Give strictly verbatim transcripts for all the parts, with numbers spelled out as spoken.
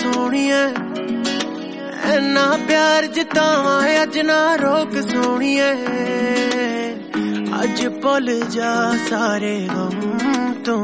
सोहणिए इन्ना प्यार जितावा अज ना रोक सोहणिए अज भुल जा सारे गम तू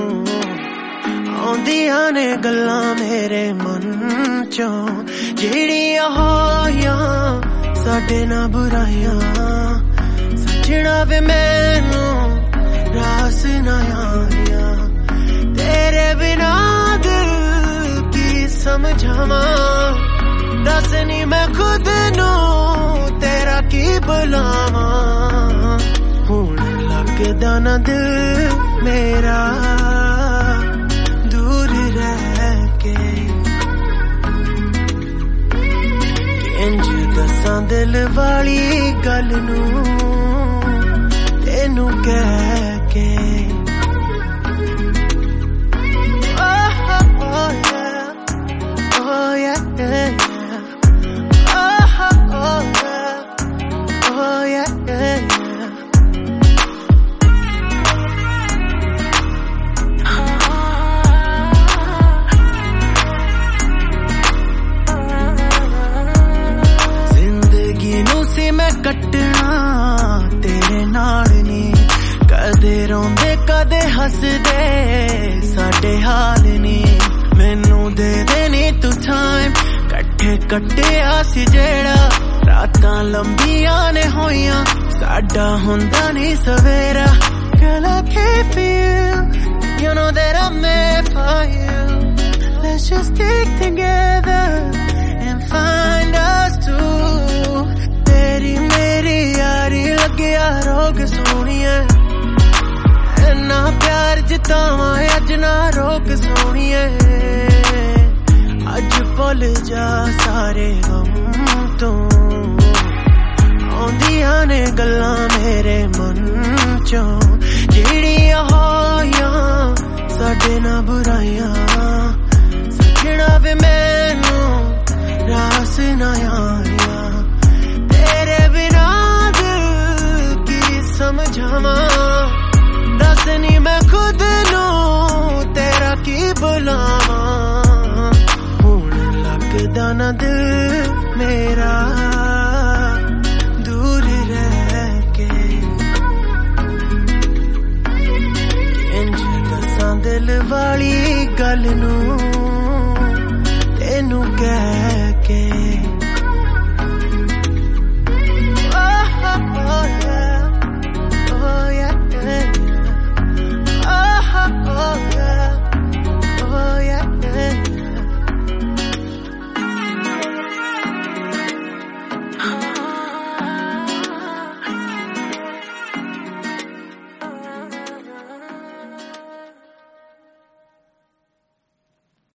आउंदियां ने गल्लां मेरे मन चों जेड़ियां होइयां साडे ना बुराइयां सजना वे मैनू रास ना आया तेरे बिना दिल की समझावां दस नी मैं खुद नू तेरा की बुलावां हुण लगदा ना दिल मेरा दूर रह के इंज दसां दिल वाली गल नू तेनू कह के कटना तेरे नाल नी कदे रोंदे कदे हसदे साडे हाल नी मैनू दे देनी तू टाइम कट्ठे कट्टिया सी जेड़ा रातां लंबियां ने होइयां साडा हुंदा नी सवेरा Girl I can't feel you know that I'm made for you let's just stick together and find us two तेरी मेरी यारी लग्या रोग सोहणिए इन्ना प्यार जितावा अज ना रोक सोहणिए अज भुल जा सारे गम तू आउंदियां ने गल्लां मेरे मन चों जेड़ियां होइयां साडे ना बुराइयां सजना वे मैनू रास ना आया तेरे बिना दिल की समझावां दस नी मैं खुद नू तेरा की बुलावां हुण लगदा ना दिल मेरा दूर रह के इंज दसां दिल वाली गल नू तेनू कह